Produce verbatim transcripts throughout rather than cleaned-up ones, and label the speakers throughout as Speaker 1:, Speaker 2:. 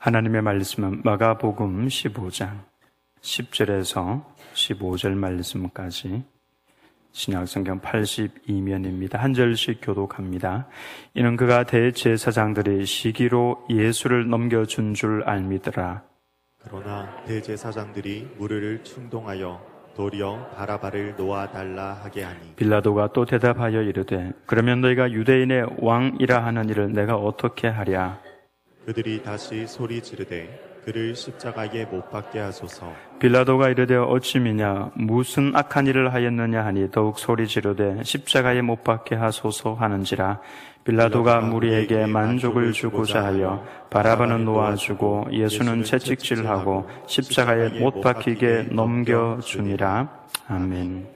Speaker 1: 하나님의 말씀은 마가복음 십오 장 십 절에서 십오 절 말씀까지 신약성경 팔십이 면입니다. 한 절씩 교독합니다. 이는 그가 대제사장들이 시기로 예수를 넘겨준 줄 알미더라.
Speaker 2: 그러나 대제사장들이 무리를 충동하여 도리어 바라바를 놓아달라 하게 하니
Speaker 1: 빌라도가 또 대답하여 이르되 그러면 너희가 유대인의 왕이라 하는 이를 내가 어떻게 하랴?
Speaker 2: 그들이 다시 소리 지르되 그를 십자가에 못 박게 하소서.
Speaker 1: 빌라도가 이르되 어찌미냐 무슨 악한 일을 하였느냐 하니 더욱 소리 지르되 십자가에 못 박게 하소서 하는지라. 빌라도가 무리에게 만족을 주고자 하여 바라바는 놓아주고 예수는 채찍질하고 십자가에 못 박히게 넘겨주니라. 아멘.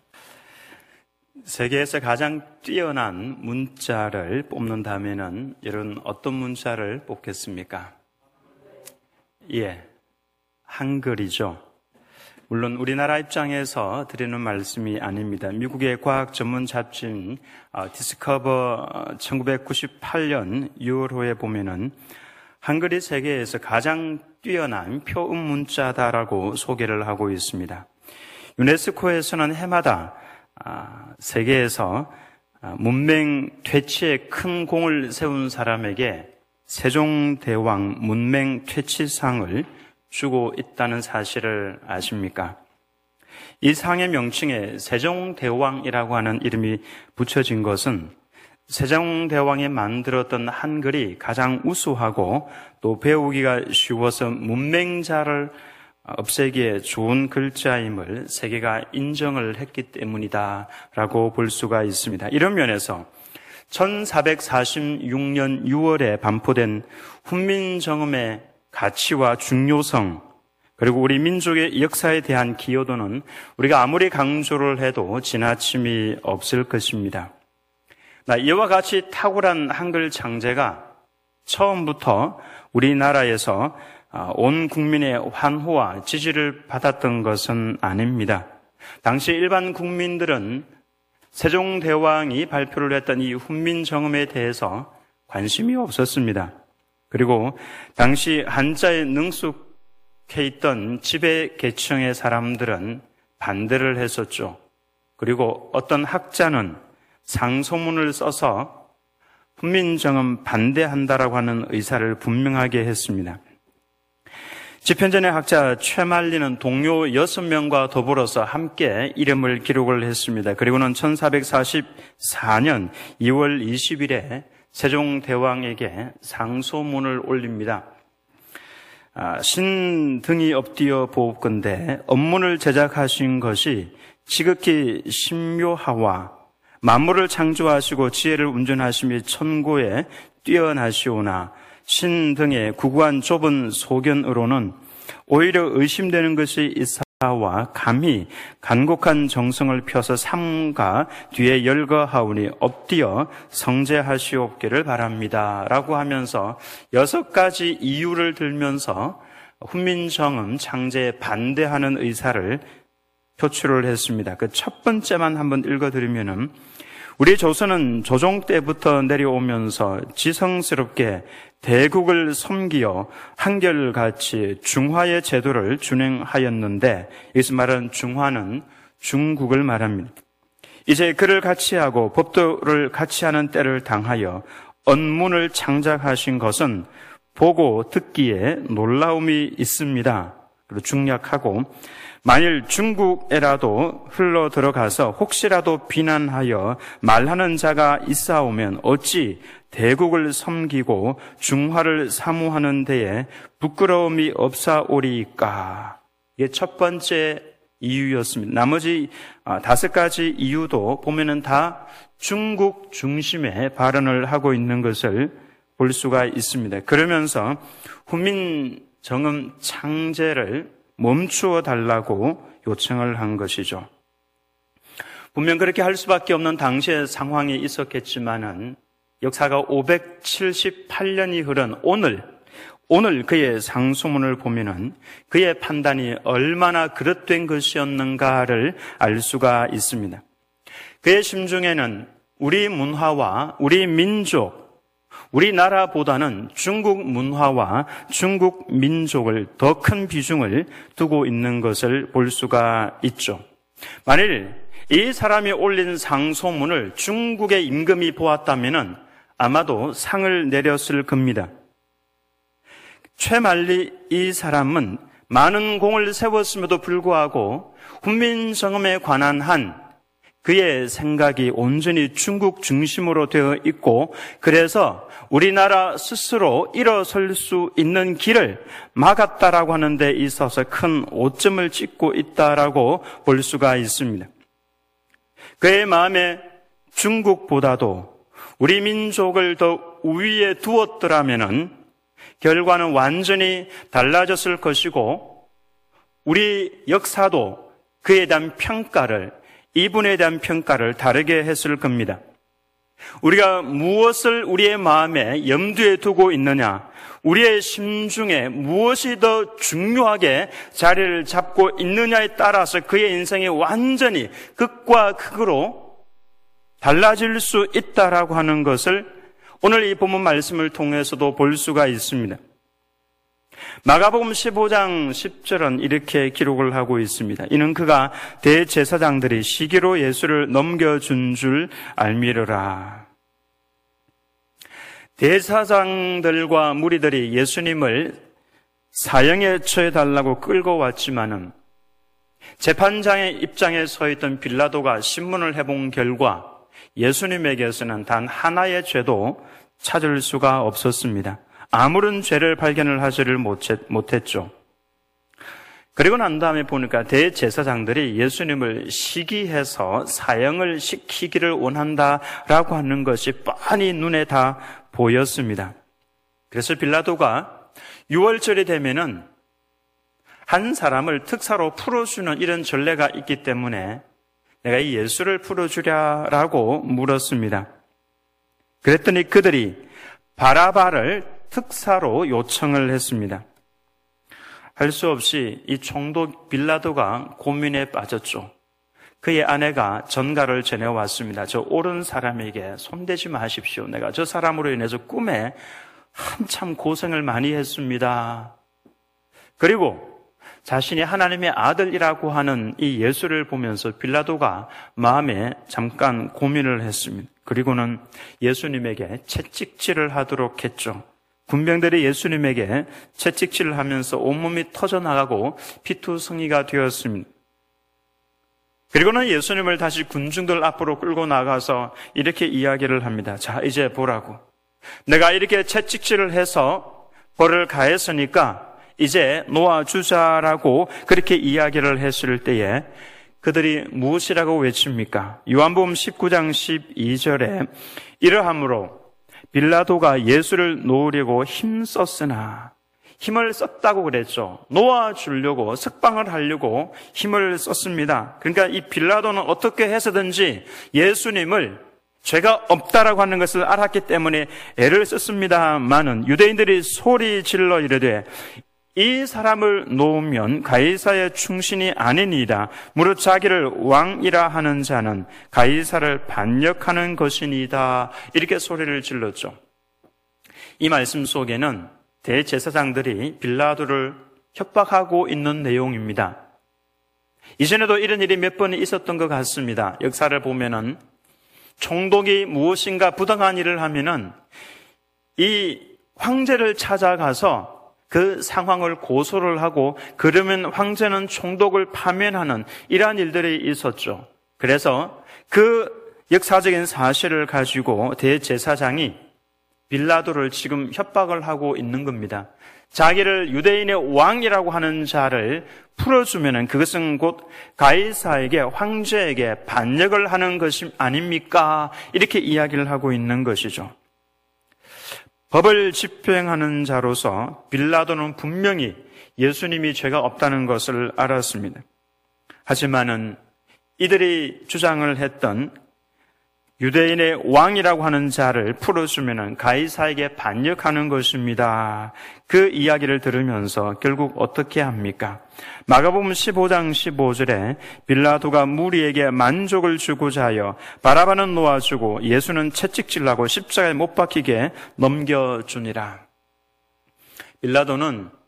Speaker 1: 세계에서 가장 뛰어난 문자를 뽑는다면은 여러분 어떤 문자를 뽑겠습니까? 예, 한글이죠. 물론 우리나라 입장에서 드리는 말씀이 아닙니다. 미국의 과학 전문 잡지인 디스커버 천구백구십팔 년 유월호에 보면은 한글이 세계에서 가장 뛰어난 표음 문자다라고 소개를 하고 있습니다. 유네스코에서는 해마다 세계에서 문맹 퇴치에 큰 공을 세운 사람에게 세종대왕 문맹 퇴치상을 주고 있다는 사실을 아십니까? 이 상의 명칭에 세종대왕이라고 하는 이름이 붙여진 것은 세종대왕이 만들었던 한글이 가장 우수하고 또 배우기가 쉬워서 문맹자를 없애기에 좋은 글자임을 세계가 인정을 했기 때문이다라고 볼 수가 있습니다. 이런 면에서 천사백사십육 년 유월에 반포된 훈민정음의 가치와 중요성 그리고 우리 민족의 역사에 대한 기여도는 우리가 아무리 강조를 해도 지나침이 없을 것입니다. 이와 같이 탁월한 한글 창제가 처음부터 우리나라에서 온 국민의 환호와 지지를 받았던 것은 아닙니다. 당시 일반 국민들은 세종대왕이 발표를 했던 이 훈민정음에 대해서 관심이 없었습니다. 그리고 당시 한자에 능숙해 있던 지배계층의 사람들은 반대를 했었죠. 그리고 어떤 학자는 상소문을 써서 훈민정음 반대한다라고 하는 의사를 분명하게 했습니다. 집현전의 학자 최만리는 동료 여섯 명과 더불어서 함께 이름을 기록을 했습니다. 그리고는 천사백사십사 년 이월 이십일에 세종대왕에게 상소문을 올립니다. 아, 신등이 엎드려 보옵건대 업문을 제작하신 것이 지극히 신묘하와 만물을 창조하시고 지혜를 운전하시며 천고에 뛰어나시오나 신등의 구구한 좁은 소견으로는 오히려 의심되는 것이 있사와 감히 간곡한 정성을 펴서 삼가 뒤에 열거하오니 엎드려 성제하시옵기를 바랍니다 라고 하면서 여섯 가지 이유를 들면서 훈민정음 창제에 반대하는 의사를 표출을 했습니다. 그 첫 번째만 한번 읽어드리면은 우리 조선은 조종 때부터 내려오면서 지성스럽게 대국을 섬기어 한결같이 중화의 제도를 준행하였는데 이것을 말하는 중화는 중국을 말합니다. 이제 그를 같이 하고 법도를 같이 하는 때를 당하여 언문을 창작하신 것은 보고 듣기에 놀라움이 있습니다. 그리고 중략하고 만일 중국에라도 흘러 들어가서 혹시라도 비난하여 말하는 자가 있사오면 어찌 대국을 섬기고 중화를 사무하는 데에 부끄러움이 없사오리까? 이게 첫 번째 이유였습니다. 나머지 다섯 가지 이유도 보면은 다 중국 중심의 발언을 하고 있는 것을 볼 수가 있습니다. 그러면서 훈민정음 창제를 멈추어 달라고 요청을 한 것이죠. 분명 그렇게 할 수밖에 없는 당시의 상황이 있었겠지만은 역사가 오백칠십팔 년이 흐른 오늘, 오늘 그의 상소문을 보면은 그의 판단이 얼마나 그릇된 것이었는가를 알 수가 있습니다. 그의 심중에는 우리 문화와 우리 민족, 우리나라보다는 중국 문화와 중국 민족을 더 큰 비중을 두고 있는 것을 볼 수가 있죠. 만일 이 사람이 올린 상소문을 중국의 임금이 보았다면 아마도 상을 내렸을 겁니다. 최만리 이 사람은 많은 공을 세웠음에도 불구하고 훈민정음에 관한 한 그의 생각이 온전히 중국 중심으로 되어 있고, 그래서 우리나라 스스로 일어설 수 있는 길을 막았다라고 하는 데 있어서 큰 오점을 찍고 있다라고 볼 수가 있습니다. 그의 마음에 중국보다도 우리 민족을 더 우위에 두었더라면은 결과는 완전히 달라졌을 것이고, 우리 역사도 그에 대한 평가를, 이분에 대한 평가를 다르게 했을 겁니다. 우리가 무엇을 우리의 마음에 염두에 두고 있느냐, 우리의 심중에 무엇이 더 중요하게 자리를 잡고 있느냐에 따라서 그의 인생이 완전히 극과 극으로 달라질 수 있다라고 하는 것을 오늘 이 본문 말씀을 통해서도 볼 수가 있습니다. 마가복음 십오 장 십 절은 이렇게 기록을 하고 있습니다. 이는 그가 대제사장들이 시기로 예수를 넘겨준 줄 알미르라. 대제사장들과 무리들이 예수님을 사형에 처해달라고 끌고 왔지만은 재판장의 입장에 서 있던 빌라도가 신문을 해본 결과 예수님에게서는 단 하나의 죄도 찾을 수가 없었습니다. 아무런 죄를 발견을 하지를 못했죠. 그리고 난 다음에 보니까 대제사장들이 예수님을 시기해서 사형을 시키기를 원한다라고 하는 것이 뻔히 눈에 다 보였습니다. 그래서 빌라도가 유월절이 되면은 한 사람을 특사로 풀어주는 이런 전례가 있기 때문에 내가 이 예수를 풀어주랴라고 물었습니다. 그랬더니 그들이 바라바를 특사로 요청을 했습니다. 할 수 없이 이 총독 빌라도가 고민에 빠졌죠. 그의 아내가 전가를 전해왔습니다. 저 옳은 사람에게 손대지 마십시오. 내가 저 사람으로 인해서 꿈에 한참 고생을 많이 했습니다. 그리고 자신이 하나님의 아들이라고 하는 이 예수를 보면서 빌라도가 마음에 잠깐 고민을 했습니다. 그리고는 예수님에게 채찍질을 하도록 했죠. 군병들이 예수님에게 채찍질을 하면서 온몸이 터져나가고 피투성이가 되었습니다. 그리고는 예수님을 다시 군중들 앞으로 끌고 나가서 이렇게 이야기를 합니다. 자, 이제 보라고. 내가 이렇게 채찍질을 해서 벌을 가했으니까 이제 놓아주자라고 그렇게 이야기를 했을 때에 그들이 무엇이라고 외칩니까? 요한복음 십구 장 십이 절에 이러함으로 빌라도가 예수를 놓으려고 힘썼으나, 힘을 썼다고 그랬죠. 놓아주려고, 석방을 하려고 힘을 썼습니다. 그러니까 이 빌라도는 어떻게 해서든지 예수님을 죄가 없다라고 하는 것을 알았기 때문에 애를 썼습니다마는 유대인들이 소리 질러 이르되 이 사람을 놓으면 가이사의 충신이 아니니이다. 무릇 자기를 왕이라 하는 자는 가이사를 반역하는 것이니이다. 이렇게 소리를 질렀죠. 이 말씀 속에는 대제사장들이 빌라도를 협박하고 있는 내용입니다. 이전에도 이런 일이 몇 번 있었던 것 같습니다. 역사를 보면은 총독이 무엇인가 부당한 일을 하면은 이 황제를 찾아가서 그 상황을 고소를 하고 그러면 황제는 총독을 파면하는 이러한 일들이 있었죠. 그래서 그 역사적인 사실을 가지고 대제사장이 빌라도를 지금 협박을 하고 있는 겁니다. 자기를 유대인의 왕이라고 하는 자를 풀어주면은 그것은 곧 가이사에게, 황제에게 반역을 하는 것이 아닙니까? 이렇게 이야기를 하고 있는 것이죠. 법을 집행하는 자로서 빌라도는 분명히 예수님이 죄가 없다는 것을 알았습니다. 하지만은 이들이 주장을 했던 유대인의 왕이라고 하는 자를 풀어주면 가이사에게 반역하는 것입니다. 그 이야기를 들으면서 결국 어떻게 합니까? 마가복음 십오 장 십오 절에 빌라도가 무리에게 만족을 주고자 하여 바라바는 놓아주고 예수는 채찍질하고 십자가에 못 박히게 넘겨주니라. 빌라도는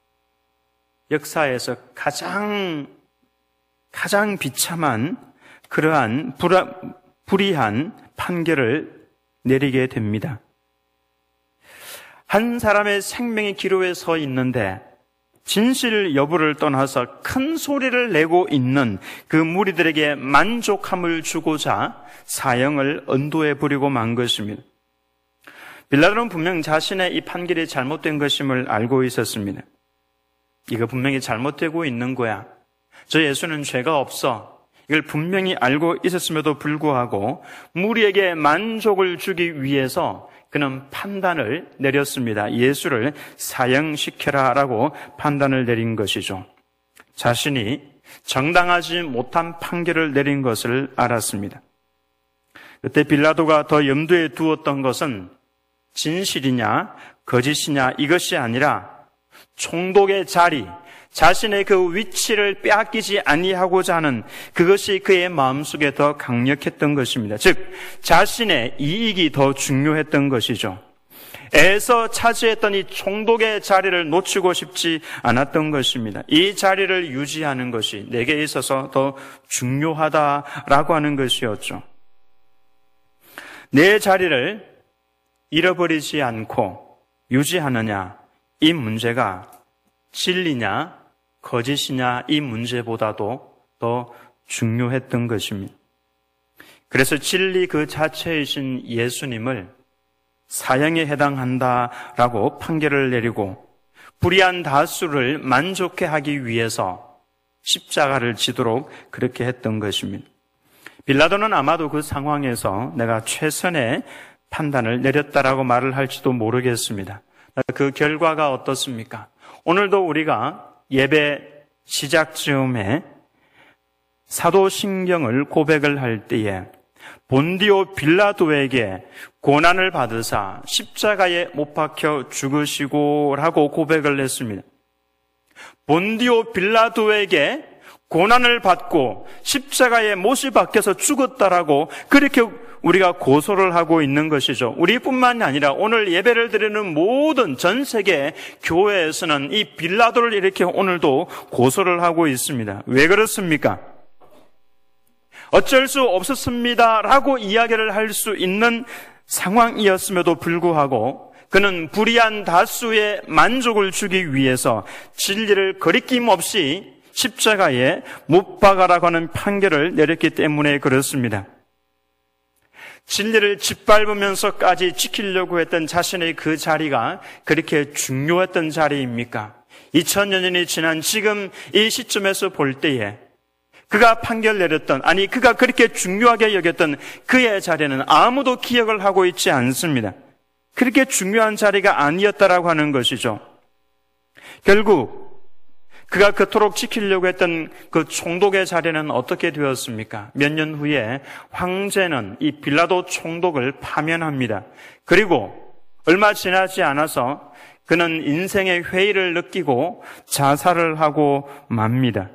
Speaker 1: 역사에서 가장 가장 비참한 그러한 불안 불의한 판결을 내리게 됩니다. 한 사람의 생명이 기로에 서 있는데 진실 여부를 떠나서 큰 소리를 내고 있는 그 무리들에게 만족함을 주고자 사형을 언도해 부리고 만 것입니다. 빌라도는 분명 자신의 이 판결이 잘못된 것임을 알고 있었습니다. 이거 분명히 잘못되고 있는 거야. 저 예수는 죄가 없어. 이걸 분명히 알고 있었음에도 불구하고 무리에게 만족을 주기 위해서 그는 판단을 내렸습니다. 예수를 사형시켜라라고 판단을 내린 것이죠. 자신이 정당하지 못한 판결을 내린 것을 알았습니다. 그때 빌라도가 더 염두에 두었던 것은 진실이냐 거짓이냐 이것이 아니라 총독의 자리, 자신의 그 위치를 빼앗기지 아니하고자 하는 그것이 그의 마음속에 더 강력했던 것입니다. 즉 자신의 이익이 더 중요했던 것이죠. 애써 차지했던 이 총독의 자리를 놓치고 싶지 않았던 것입니다. 이 자리를 유지하는 것이 내게 있어서 더 중요하다라고 하는 것이었죠. 내 자리를 잃어버리지 않고 유지하느냐, 이 문제가 진리냐 거짓이냐 이 문제보다도 더 중요했던 것입니다. 그래서 진리 그 자체이신 예수님을 사형에 해당한다라고 판결을 내리고 불의한 다수를 만족해 하기 위해서 십자가를 지도록 그렇게 했던 것입니다. 빌라도는 아마도 그 상황에서 내가 최선의 판단을 내렸다라고 말을 할지도 모르겠습니다. 그 결과가 어떻습니까? 오늘도 우리가 예배 시작 즈음에 사도신경을 고백을 할 때에 본디오 빌라도에게 고난을 받으사 십자가에 못 박혀 죽으시고 라고 고백을 했습니다. 본디오 빌라도에게 고난을 받고 십자가에 못이 박혀서 죽었다라고 그렇게 우리가 고소를 하고 있는 것이죠. 우리뿐만이 아니라 오늘 예배를 드리는 모든 전 세계 교회에서는 이 빌라도를 이렇게 오늘도 고소를 하고 있습니다. 왜 그렇습니까? 어쩔 수 없었습니다라고 이야기를 할 수 있는 상황이었음에도 불구하고 그는 불의한 다수의 만족을 주기 위해서 진리를 거리낌 없이 십자가에 못 박아라고 하는 판결을 내렸기 때문에 그렇습니다. 진리를 짓밟으면서까지 지키려고 했던 자신의 그 자리가 그렇게 중요했던 자리입니까? 이천여 년이 지난 지금 이 시점에서 볼 때에 그가 판결 내렸던, 아니 그가 그렇게 중요하게 여겼던 그의 자리는 아무도 기억을 하고 있지 않습니다. 그렇게 중요한 자리가 아니었다라고 하는 것이죠. 결국 그가 그토록 지키려고 했던 그 총독의 자리는 어떻게 되었습니까? 몇 년 후에 황제는 이 빌라도 총독을 파면합니다. 그리고 얼마 지나지 않아서 그는 인생의 회의를 느끼고 자살을 하고 맙니다.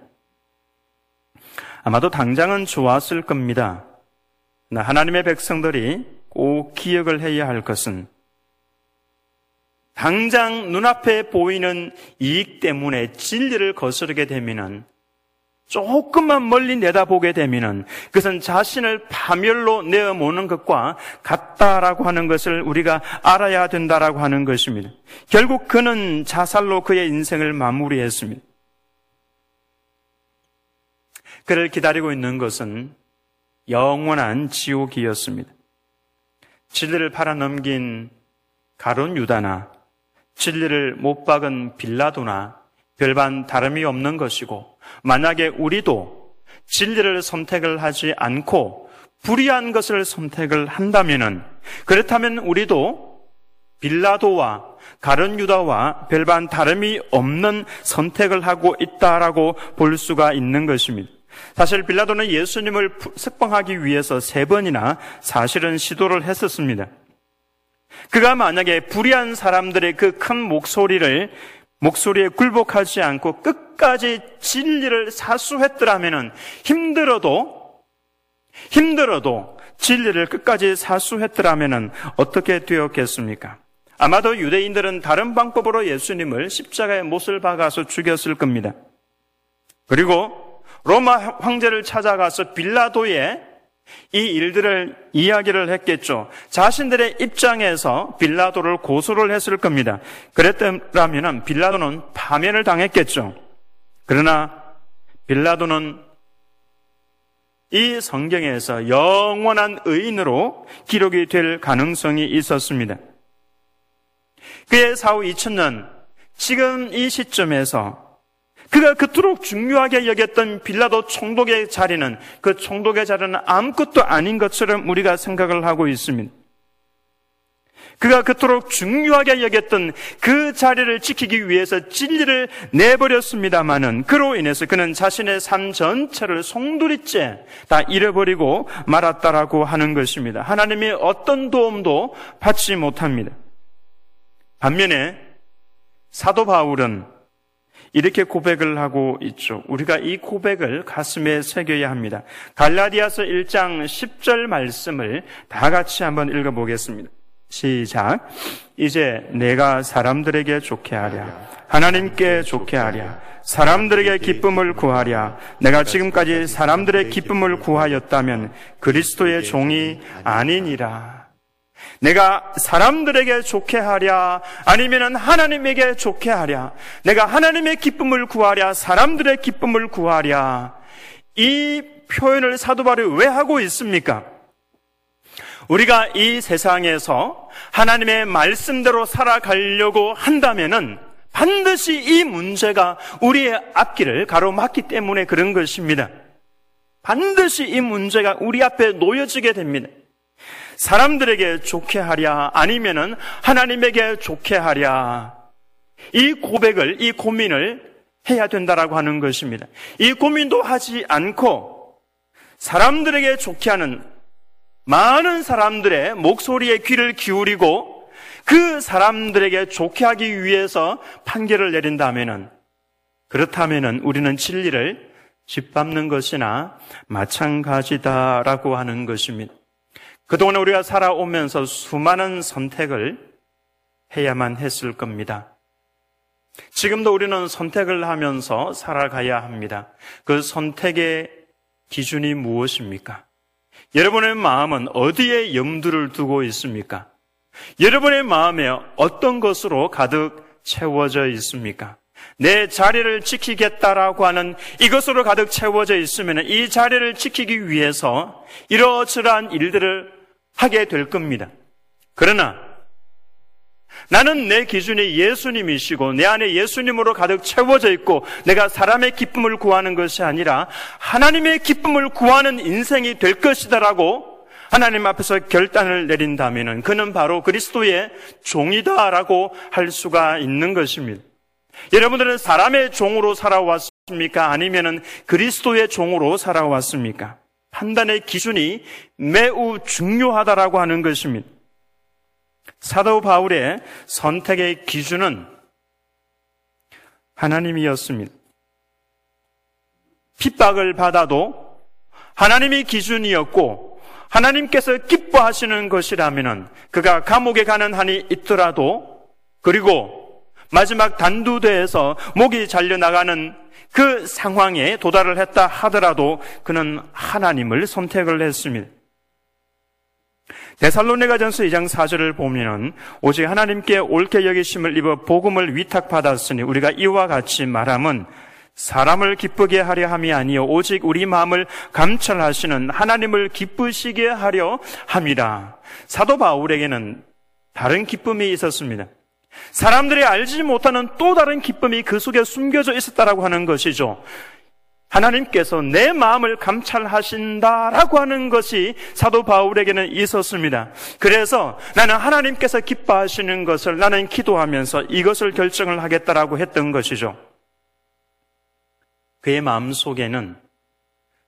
Speaker 1: 아마도 당장은 좋았을 겁니다. 하나님의 백성들이 꼭 기억을 해야 할 것은 당장 눈앞에 보이는 이익 때문에 진리를 거스르게 되면은 조금만 멀리 내다보게 되면은 그것은 자신을 파멸로 내어모는 것과 같다라고 하는 것을 우리가 알아야 된다라고 하는 것입니다. 결국 그는 자살로 그의 인생을 마무리했습니다. 그를 기다리고 있는 것은 영원한 지옥이었습니다. 진리를 팔아넘긴 가룟 유다나 진리를 못 박은 빌라도나 별반 다름이 없는 것이고, 만약에 우리도 진리를 선택을 하지 않고 불의한 것을 선택을 한다면은, 그렇다면 우리도 빌라도와 가룟 유다와 별반 다름이 없는 선택을 하고 있다라고 볼 수가 있는 것입니다. 사실 빌라도는 예수님을 석방하기 위해서 세 번이나 사실은 시도를 했었습니다. 그가 만약에 불의한 사람들의 그 큰 목소리를 목소리에 굴복하지 않고 끝까지 진리를 사수했더라면 힘들어도 힘들어도 진리를 끝까지 사수했더라면 어떻게 되었겠습니까? 아마도 유대인들은 다른 방법으로 예수님을 십자가에 못을 박아서 죽였을 겁니다. 그리고 로마 황제를 찾아가서 빌라도의 이 일들을 이야기를 했겠죠. 자신들의 입장에서 빌라도를 고소를 했을 겁니다. 그랬더라면 빌라도는 파면을 당했겠죠. 그러나 빌라도는 이 성경에서 영원한 의인으로 기록이 될 가능성이 있었습니다. 그의 사후 이천 년, 지금 이 시점에서 그가 그토록 중요하게 여겼던 빌라도 총독의 자리는, 그 총독의 자리는 아무것도 아닌 것처럼 우리가 생각을 하고 있습니다. 그가 그토록 중요하게 여겼던 그 자리를 지키기 위해서 진리를 내버렸습니다마는 그로 인해서 그는 자신의 삶 전체를 송두리째 다 잃어버리고 말았다라고 하는 것입니다. 하나님이 어떤 도움도 받지 못합니다. 반면에 사도 바울은 이렇게 고백을 하고 있죠. 우리가 이 고백을 가슴에 새겨야 합니다. 갈라디아서 일 장 십 절 말씀을 다 같이 한번 읽어보겠습니다. 시작. 이제 내가 사람들에게 좋게 하랴, 하나님께 좋게 하랴, 사람들에게 기쁨을 구하랴. 내가 지금까지 사람들의 기쁨을 구하였다면 그리스도의 종이 아니니라. 내가 사람들에게 좋게 하랴, 아니면 하나님에게 좋게 하랴. 내가 하나님의 기쁨을 구하랴, 사람들의 기쁨을 구하랴. 이 표현을 사도 바울이 왜 하고 있습니까? 우리가 이 세상에서 하나님의 말씀대로 살아가려고 한다면은 반드시 이 문제가 우리의 앞길을 가로막기 때문에 그런 것입니다. 반드시 이 문제가 우리 앞에 놓여지게 됩니다. 사람들에게 좋게 하랴, 아니면은 하나님에게 좋게 하랴. 이 고백을, 이 고민을 해야 된다라고 하는 것입니다. 이 고민도 하지 않고 사람들에게 좋게 하는 많은 사람들의 목소리에 귀를 기울이고 그 사람들에게 좋게 하기 위해서 판결을 내린다면은, 그렇다면은 우리는 진리를 짓밟는 것이나 마찬가지다라고 하는 것입니다. 그동안 우리가 살아오면서 수많은 선택을 해야만 했을 겁니다. 지금도 우리는 선택을 하면서 살아가야 합니다. 그 선택의 기준이 무엇입니까? 여러분의 마음은 어디에 염두를 두고 있습니까? 여러분의 마음에 어떤 것으로 가득 채워져 있습니까? 내 자리를 지키겠다라고 하는 이것으로 가득 채워져 있으면 이 자리를 지키기 위해서 이러저러한 일들을 하게 될 겁니다. 그러나 나는 내 기준이 예수님이시고 내 안에 예수님으로 가득 채워져 있고 내가 사람의 기쁨을 구하는 것이 아니라 하나님의 기쁨을 구하는 인생이 될 것이다라고 하나님 앞에서 결단을 내린다면 그는 바로 그리스도의 종이다라고 할 수가 있는 것입니다. 여러분들은 사람의 종으로 살아왔습니까? 아니면 그리스도의 종으로 살아왔습니까? 판단의 기준이 매우 중요하다라고 하는 것입니다. 사도 바울의 선택의 기준은 하나님이었습니다. 핍박을 받아도 하나님이 기준이었고 하나님께서 기뻐하시는 것이라면 그가 감옥에 가는 한이 있더라도, 그리고 마지막 단두대에서 목이 잘려나가는 그 상황에 도달을 했다 하더라도 그는 하나님을 선택을 했습니다. 데살로니가전서 이 장 사 절을 보면은 오직 하나님께 옳게 여기심을 입어 복음을 위탁받았으니 우리가 이와 같이 말함은 사람을 기쁘게 하려 함이 아니요 오직 우리 마음을 감찰하시는 하나님을 기쁘시게 하려 함이라. 사도 바울에게는 다른 기쁨이 있었습니다. 사람들이 알지 못하는 또 다른 기쁨이 그 속에 숨겨져 있었다라고 하는 것이죠. 하나님께서 내 마음을 감찰하신다라고 하는 것이 사도 바울에게는 있었습니다. 그래서 나는 하나님께서 기뻐하시는 것을 나는 기도하면서 이것을 결정을 하겠다라고 했던 것이죠. 그의 마음속에는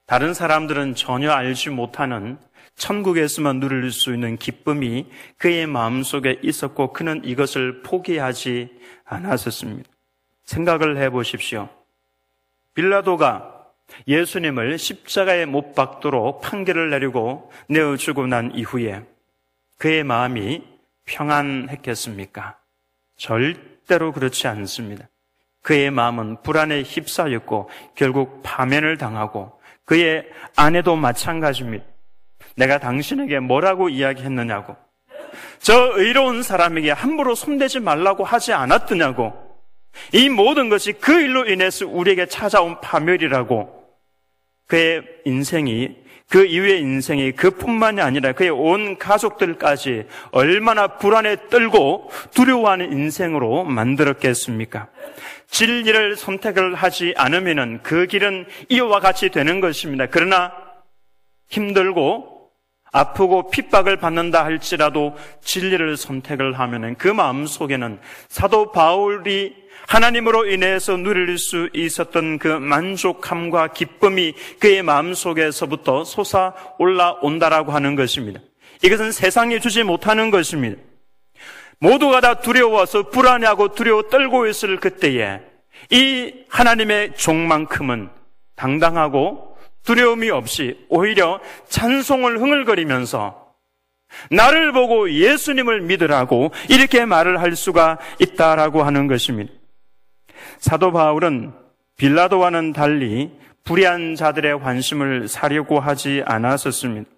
Speaker 1: 다른 사람들은 전혀 알지 못하는 천국에서만 누릴 수 있는 기쁨이 그의 마음속에 있었고 그는 이것을 포기하지 않았었습니다. 생각을 해보십시오. 빌라도가 예수님을 십자가에 못 박도록 판결을 내리고 내어주고 난 이후에 그의 마음이 평안했겠습니까? 절대로 그렇지 않습니다. 그의 마음은 불안에 휩싸였고 결국 파면을 당하고 그의 아내도 마찬가지입니다. 내가 당신에게 뭐라고 이야기했느냐고, 저 의로운 사람에게 함부로 손대지 말라고 하지 않았더냐고, 이 모든 것이 그 일로 인해서 우리에게 찾아온 파멸이라고. 그의 인생이, 그 이후의 인생이 그뿐만이 아니라 그의 온 가족들까지 얼마나 불안에 떨고 두려워하는 인생으로 만들었겠습니까? 진리를 선택을 하지 않으면 그 길은 이와 같이 되는 것입니다. 그러나 힘들고 아프고 핍박을 받는다 할지라도 진리를 선택을 하면 그 마음 속에는 사도 바울이 하나님으로 인해서 누릴 수 있었던 그 만족함과 기쁨이 그의 마음 속에서부터 솟아 올라온다라고 하는 것입니다. 이것은 세상이 주지 못하는 것입니다. 모두가 다 두려워서 불안해하고 두려워 떨고 있을 그때에 이 하나님의 종만큼은 당당하고 두려움이 없이 오히려 찬송을 흥얼거리면서 나를 보고 예수님을 믿으라고 이렇게 말을 할 수가 있다라고 하는 것입니다. 사도 바울은 빌라도와는 달리 불의한 자들의 관심을 사려고 하지 않았었습니다.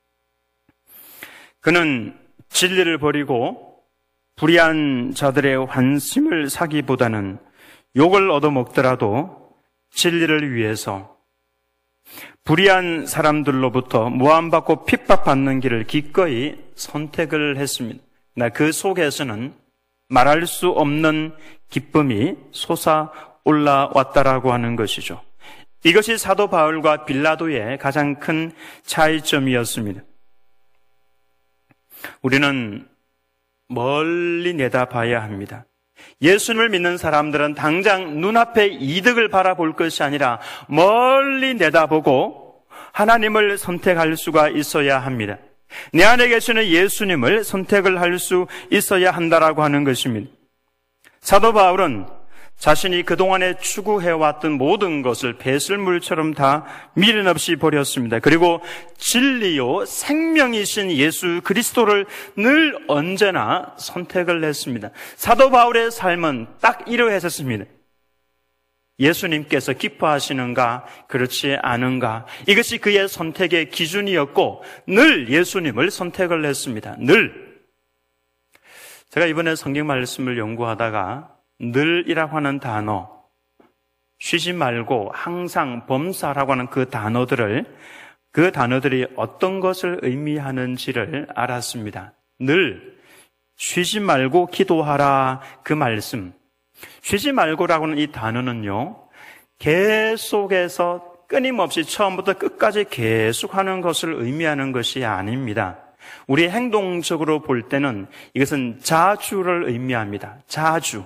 Speaker 1: 그는 진리를 버리고 불의한 자들의 관심을 사기보다는 욕을 얻어먹더라도 진리를 위해서 불의한 사람들로부터 모함받고 핍박받는 길을 기꺼이 선택을 했습니다. 그 속에서는 말할 수 없는 기쁨이 솟아 올라왔다라고 하는 것이죠. 이것이 사도 바울과 빌라도의 가장 큰 차이점이었습니다. 우리는 멀리 내다봐야 합니다. 예수님을 믿는 사람들은 당장 눈앞의 이득을 바라볼 것이 아니라 멀리 내다보고 하나님을 선택할 수가 있어야 합니다. 내 안에 계시는 예수님을 선택을 할 수 있어야 한다라고 하는 것입니다. 사도 바울은 자신이 그동안에 추구해왔던 모든 것을 배설물처럼 다 미련 없이 버렸습니다. 그리고 진리요 생명이신 예수 그리스도를 늘 언제나 선택을 했습니다. 사도 바울의 삶은 딱 이러했었습니다. 예수님께서 기뻐하시는가 그렇지 않은가, 이것이 그의 선택의 기준이었고 늘 예수님을 선택을 했습니다. 늘. 제가 이번에 성경 말씀을 연구하다가 늘이라고 하는 단어, 쉬지 말고 항상 범사라고 하는 그 단어들을, 그 단어들이 어떤 것을 의미하는지를 알았습니다. 늘, 쉬지 말고 기도하라, 그 말씀. 쉬지 말고라고 하는 이 단어는요, 계속해서 끊임없이 처음부터 끝까지 계속하는 것을 의미하는 것이 아닙니다. 우리 행동적으로 볼 때는 이것은 자주를 의미합니다. 자주.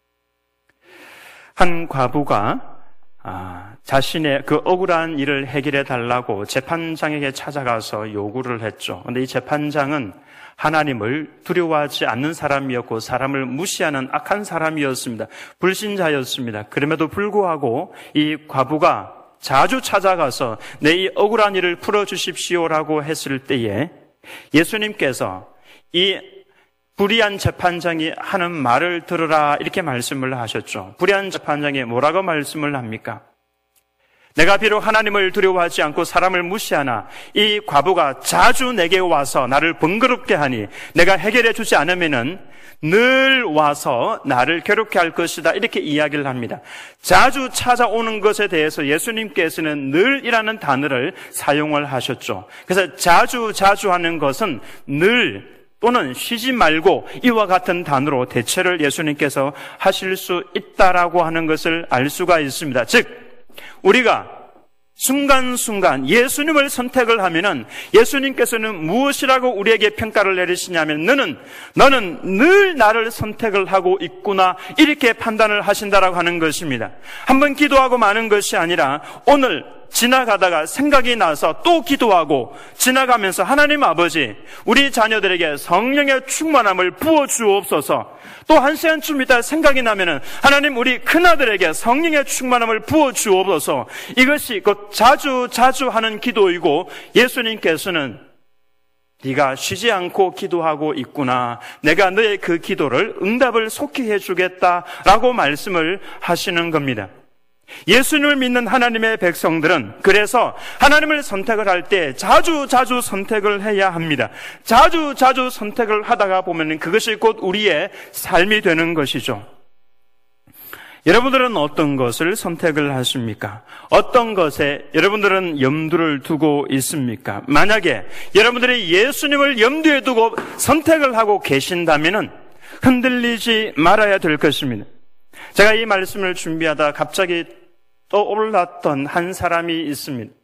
Speaker 1: 한 과부가 아, 자신의 그 억울한 일을 해결해 달라고 재판장에게 찾아가서 요구를 했죠. 그런데 이 재판장은 하나님을 두려워하지 않는 사람이었고 사람을 무시하는 악한 사람이었습니다. 불신자였습니다. 그럼에도 불구하고 이 과부가 자주 찾아가서 내 이 억울한 일을 풀어주십시오라고 했을 때에 예수님께서 이 불의한 재판장이 하는 말을 들으라 이렇게 말씀을 하셨죠. 불의한 재판장이 뭐라고 말씀을 합니까? 내가 비록 하나님을 두려워하지 않고 사람을 무시하나 이 과부가 자주 내게 와서 나를 번거롭게 하니 내가 해결해 주지 않으면은 늘 와서 나를 괴롭게 할 것이다 이렇게 이야기를 합니다. 자주 찾아오는 것에 대해서 예수님께서는 늘이라는 단어를 사용을 하셨죠. 그래서 자주 자주 하는 것은 늘 또는 쉬지 말고 이와 같은 단어로 대체를 예수님께서 하실 수 있다라고 하는 것을 알 수가 있습니다. 즉 우리가 순간순간 예수님을 선택을 하면은 예수님께서는 무엇이라고 우리에게 평가를 내리시냐면 너는 너는 늘 나를 선택을 하고 있구나 이렇게 판단을 하신다라고 하는 것입니다. 한번 기도하고 마는 것이 아니라 오늘 지나가다가 생각이 나서 또 기도하고 지나가면서 하나님 아버지, 우리 자녀들에게 성령의 충만함을 부어주옵소서. 또 한 시간쯤 있다 생각이 나면은 하나님 우리 큰아들에게 성령의 충만함을 부어주옵소서. 이것이 곧 자주 자주 하는 기도이고 예수님께서는 네가 쉬지 않고 기도하고 있구나. 내가 너의 그 기도를 응답을 속히 해주겠다라고 말씀을 하시는 겁니다. 예수님을 믿는 하나님의 백성들은 그래서 하나님을 선택을 할 때 자주 자주 선택을 해야 합니다. 자주 자주 선택을 하다가 보면 그것이 곧 우리의 삶이 되는 것이죠. 여러분들은 어떤 것을 선택을 하십니까? 어떤 것에 여러분들은 염두를 두고 있습니까? 만약에 여러분들이 예수님을 염두에 두고 선택을 하고 계신다면 흔들리지 말아야 될 것입니다. 제가 이 말씀을 준비하다 갑자기 떠올랐던 한 사람이 있습니다.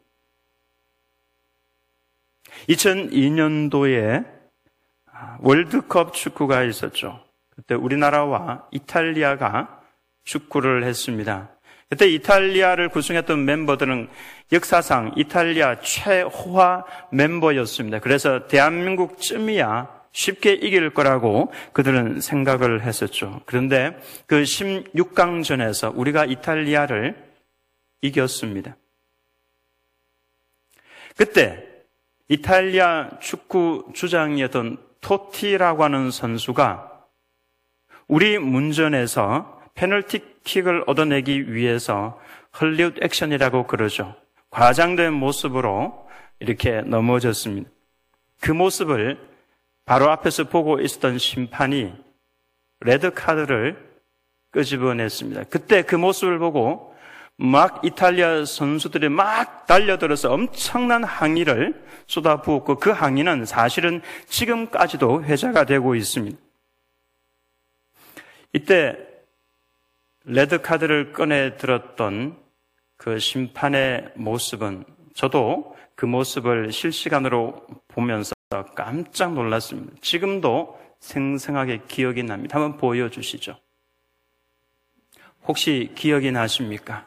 Speaker 1: 이천이 년도에 월드컵 축구가 있었죠. 그때 우리나라와 이탈리아가 축구를 했습니다. 그때 이탈리아를 구성했던 멤버들은 역사상 이탈리아 최호화 멤버였습니다. 그래서 대한민국쯤이야 쉽게 이길 거라고 그들은 생각을 했었죠. 그런데 그 십육 강전에서 우리가 이탈리아를 이겼습니다. 그때 이탈리아 축구 주장이었던 토티라고 하는 선수가 우리 문전에서 페널티킥을 얻어내기 위해서 헐리우드 액션이라고 그러죠. 과장된 모습으로 이렇게 넘어졌습니다. 그 모습을 바로 앞에서 보고 있었던 심판이 레드카드를 끄집어냈습니다. 그때 그 모습을 보고 막 이탈리아 선수들이 막 달려들어서 엄청난 항의를 쏟아부었고 그 항의는 사실은 지금까지도 회자가 되고 있습니다. 이때 레드카드를 꺼내 들었던 그 심판의 모습은 저도 그 모습을 실시간으로 보면서 깜짝 놀랐습니다. 지금도 생생하게 기억이 납니다. 한번 보여주시죠. 혹시 기억이 나십니까?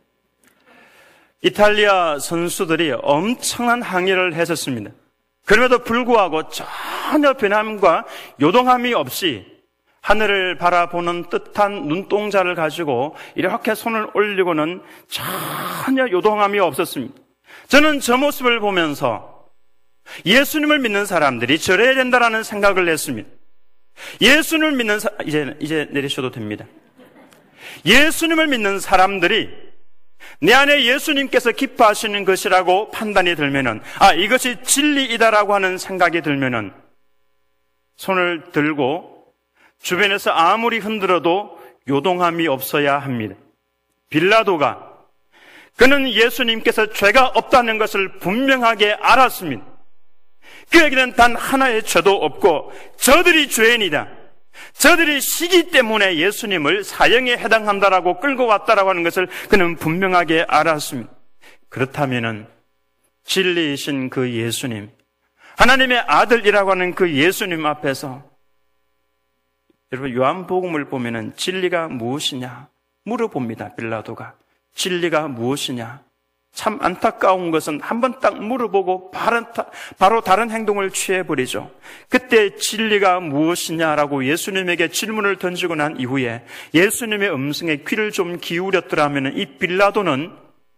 Speaker 1: 이탈리아 선수들이 엄청난 항의를 했었습니다. 그럼에도 불구하고 전혀 변함과 요동함이 없이 하늘을 바라보는 뜻한 눈동자를 가지고 이렇게 손을 올리고는 전혀 요동함이 없었습니다. 저는 저 모습을 보면서 예수님을 믿는 사람들이 저래야 된다라는 생각을 했습니다. 예수님을 믿는 사... 이제 이제 내리셔도 됩니다. 예수님을 믿는 사람들이 내 안에 예수님께서 기뻐하시는 것이라고 판단이 들면은 아 이것이 진리이다라고 하는 생각이 들면은 손을 들고 주변에서 아무리 흔들어도 요동함이 없어야 합니다. 빌라도가 그는 예수님께서 죄가 없다는 것을 분명하게 알았습니다. 그에게는 단 하나의 죄도 없고 저들이 죄인이다. 저들이 시기 때문에 예수님을 사형에 해당한다라고 끌고 왔다라고 하는 것을 그는 분명하게 알았습니다. 그렇다면은 진리이신 그 예수님, 하나님의 아들이라고 하는 그 예수님 앞에서 여러분 요한복음을 보면은 진리가 무엇이냐 물어봅니다. 빌라도가 진리가 무엇이냐. 참 안타까운 것은 한번 딱 물어보고 바로 다른 행동을 취해버리죠. 그때 진리가 무엇이냐라고 예수님에게 질문을 던지고 난 이후에 예수님의 음성에 귀를 좀 기울였더라면 이 빌라도는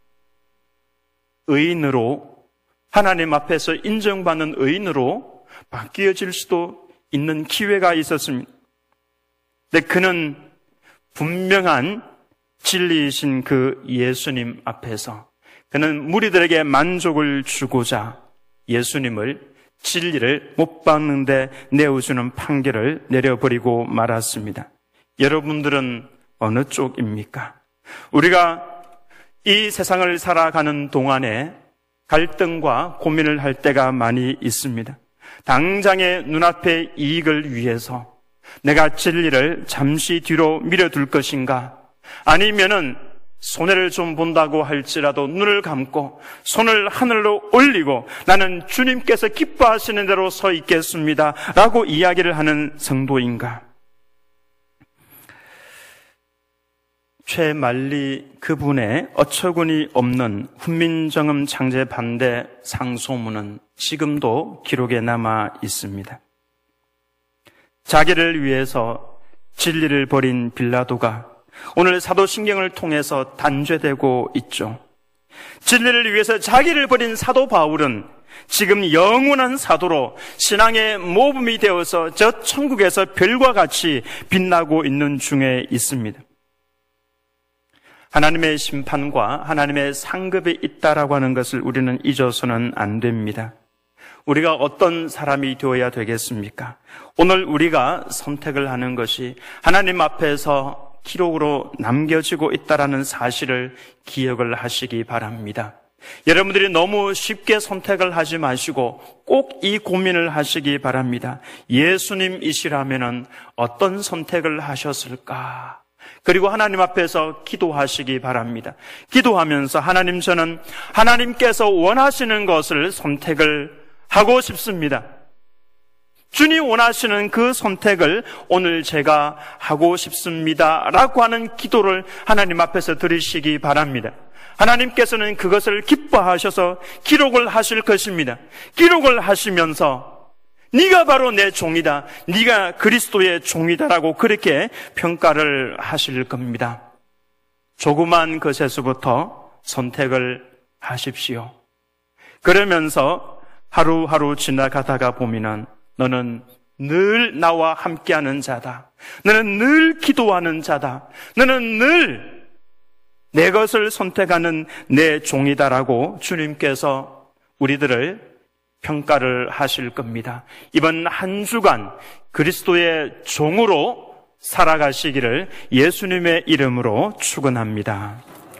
Speaker 1: 의인으로 하나님 앞에서 인정받는 의인으로 바뀌어질 수도 있는 기회가 있었습니다. 근데 그는 분명한 진리이신 그 예수님 앞에서 그는 무리들에게 만족을 주고자 예수님을 진리를 못 박는데 내어주는 판결을 내려버리고 말았습니다. 여러분들은 어느 쪽입니까? 우리가 이 세상을 살아가는 동안에 갈등과 고민을 할 때가 많이 있습니다. 당장의 눈앞의 이익을 위해서 내가 진리를 잠시 뒤로 밀어둘 것인가? 아니면은 손해를 좀 본다고 할지라도 눈을 감고 손을 하늘로 올리고 나는 주님께서 기뻐하시는 대로 서 있겠습니다 라고 이야기를 하는 성도인가? 최만리 그분의 어처구니 없는 훈민정음 창제 반대 상소문은 지금도 기록에 남아 있습니다. 자기를 위해서 진리를 버린 빌라도가 오늘 사도신경을 통해서 단죄되고 있죠. 진리를 위해서 자기를 버린 사도 바울은 지금 영원한 사도로 신앙의 모범이 되어서 저 천국에서 별과 같이 빛나고 있는 중에 있습니다. 하나님의 심판과 하나님의 상급이 있다라고 하는 것을 우리는 잊어서는 안 됩니다. 우리가 어떤 사람이 되어야 되겠습니까? 오늘 우리가 선택을 하는 것이 하나님 앞에서 기록으로 남겨지고 있다라는 사실을 기억을 하시기 바랍니다. 여러분들이 너무 쉽게 선택을 하지 마시고 꼭 이 고민을 하시기 바랍니다. 예수님이시라면은 어떤 선택을 하셨을까? 그리고 하나님 앞에서 기도하시기 바랍니다. 기도하면서 하나님, 저는 하나님께서 원하시는 것을 선택을 하고 싶습니다. 주님 원하시는 그 선택을 오늘 제가 하고 싶습니다 라고 하는 기도를 하나님 앞에서 드리시기 바랍니다. 하나님께서는 그것을 기뻐하셔서 기록을 하실 것입니다. 기록을 하시면서 네가 바로 내 종이다, 네가 그리스도의 종이다라고 그렇게 평가를 하실 겁니다. 조그만 것에서부터 선택을 하십시오. 그러면서 하루하루 지나가다가 보면은 너는 늘 나와 함께하는 자다. 너는 늘 기도하는 자다. 너는 늘 내 것을 선택하는 내 종이다라고 주님께서 우리들을 평가를 하실 겁니다. 이번 한 주간 그리스도의 종으로 살아가시기를 예수님의 이름으로 축원합니다.